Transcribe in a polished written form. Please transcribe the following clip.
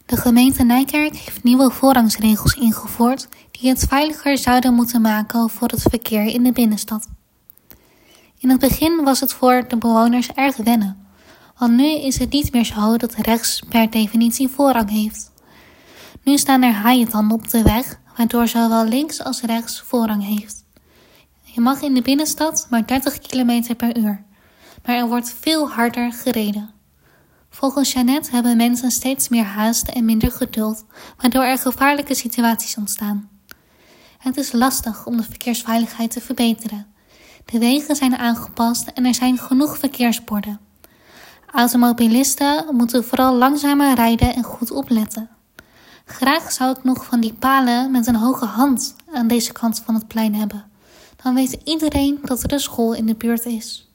De gemeente Nijkerk heeft nieuwe voorrangsregels ingevoerd die het veiliger zouden moeten maken voor het verkeer in de binnenstad. In het begin was het voor de bewoners erg wennen, want nu is het niet meer zo dat rechts per definitie voorrang heeft. Nu staan er haaientanden op de weg, waardoor zowel links als rechts voorrang heeft. Je mag in de binnenstad maar 30 km per uur, maar er wordt veel harder gereden. Volgens Jeannette hebben mensen steeds meer haast en minder geduld, waardoor er gevaarlijke situaties ontstaan. Het is lastig om de verkeersveiligheid te verbeteren. De wegen zijn aangepast en er zijn genoeg verkeersborden. Automobilisten moeten vooral langzamer rijden en goed opletten. Graag zou ik nog van die palen met een hoge hand aan deze kant van het plein hebben. Dan weet iedereen dat er een school in de buurt is.